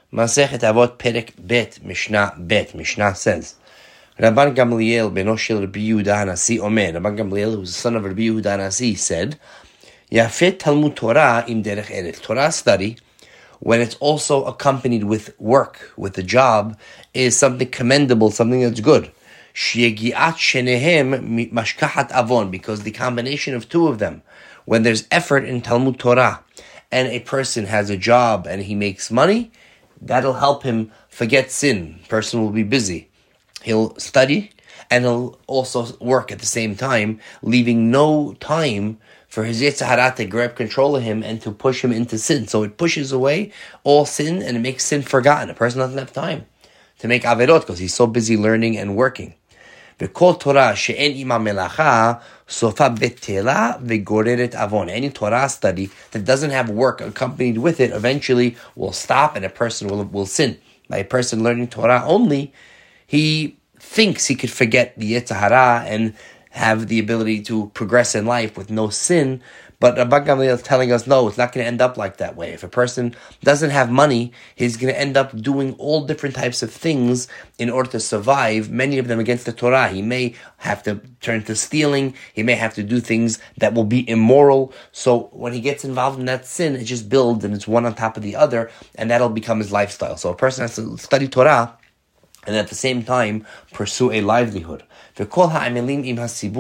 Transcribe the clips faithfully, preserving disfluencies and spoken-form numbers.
Masechet Avot Perek Bet, Mishnah Bet. Mishnah says, Rabban Gamliel beno shel Rabbi Yehuda Hanasi Omer. Rabban Gamliel, who was the son of Rabbi Yehuda Hanasi, said, Yafet Talmud Torah im derech eretz. Torah study, when it's also accompanied with work, with a job, is something commendable, something that's good. Shegiat shenehem mashkahat avon, because the combination of two of them, when there's effort in Talmud Torah, and a person has a job and he makes money, that'll help him forget sin. Person will be busy. He'll study and he'll also work at the same time, leaving no time for his Yetzer Hara to grab control of him and to push him into sin. So it pushes away all sin and it makes sin forgotten. A person doesn't have time to make averot because he's so busy learning and working. V'kol Torah she'en ima melacha sofa betela v'goreret avon. Any Torah study that doesn't have work accompanied with it eventually will stop and a person will, will sin. By a person learning Torah only, he thinks he could forget the Yetzer Hara and have the ability to progress in life with no sin. But Rabban Gamliel is telling us, no, it's not going to end up like that way. If a person doesn't have money, he's going to end up doing all different types of things in order to survive, many of them against the Torah. He may have to turn to stealing. He may have to do things that will be immoral. So when he gets involved in that sin, it just builds and it's one on top of the other, and that'll become his lifestyle. So a person has to study Torah and at the same time pursue a livelihood. Anybody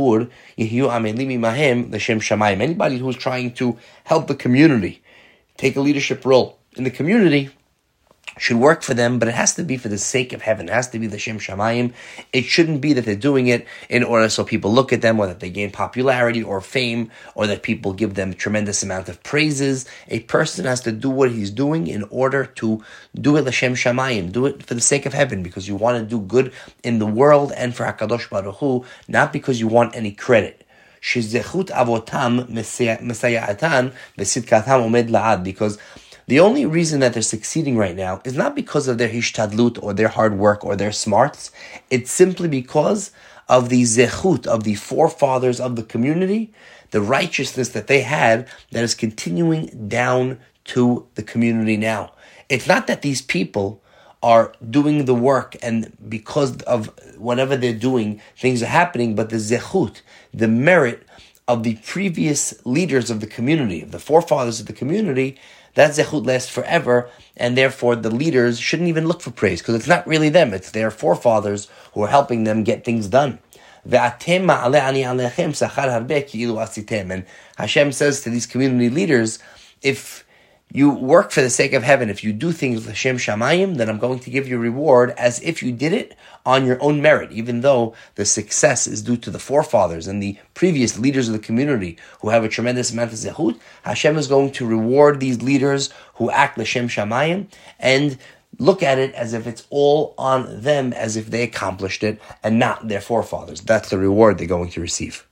who's trying to help the community, take a leadership role in the community, should work for them, but it has to be for the sake of heaven. It has to be the Shem Shamayim. It shouldn't be that they're doing it in order so people look at them, or that they gain popularity or fame, or that people give them a tremendous amount of praises. A person has to do what he's doing in order to do it l'Shem Shamayim, do it for the sake of heaven, because you want to do good in the world and for HaKadosh Baruch Hu, not because you want any credit. Shezechut avotam mesayatan v'sidkatam omed la'ad, because the only reason that they're succeeding right now is not because of their hishtadlut or their hard work or their smarts. It's simply because of the zechut, of the forefathers of the community, the righteousness that they had that is continuing down to the community now. It's not that these people are doing the work and because of whatever they're doing, things are happening, but the zechut, the merit of the previous leaders of the community, of the forefathers of the community, that zechut lasts forever, and therefore the leaders shouldn't even look for praise, because it's not really them, it's their forefathers who are helping them get things done. And Hashem says to these community leaders, if you work for the sake of heaven, if you do things with Hashem Shamayim, then I'm going to give you reward as if you did it on your own merit, even though the success is due to the forefathers and the previous leaders of the community who have a tremendous amount of zechut. Hashem is going to reward these leaders who act L'Shem Shamayim and look at it as if it's all on them, as if they accomplished it and not their forefathers. That's the reward they're going to receive.